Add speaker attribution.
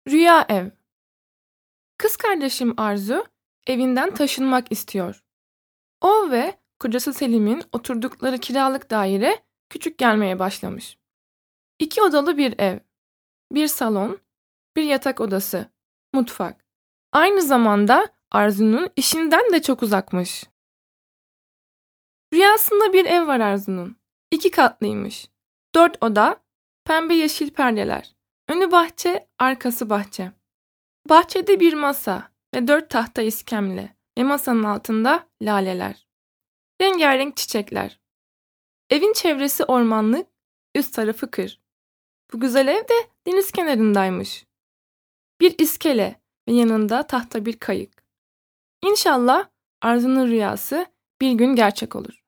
Speaker 1: Rüya ev. Kız kardeşim Arzu evinden taşınmak istiyor. O ve kocası Selim'in oturdukları kiralık daire küçük gelmeye başlamış. 2 odalı bir ev, bir salon, bir yatak odası, mutfak. Aynı zamanda Arzu'nun işinden de çok uzakmış. Rüyasında bir ev var Arzu'nun. 2 katlıymış. 4 oda, pembe yeşil perdeler. Önü bahçe, arkası bahçe. Bahçede bir masa ve 4 tahta iskemle ve masanın altında laleler. Rengarenk çiçekler. Evin çevresi ormanlık, üst tarafı kır. Bu güzel ev de deniz kenarındaymış. Bir iskele ve yanında tahta bir kayık. İnşallah Arzu'nun rüyası bir gün gerçek olur.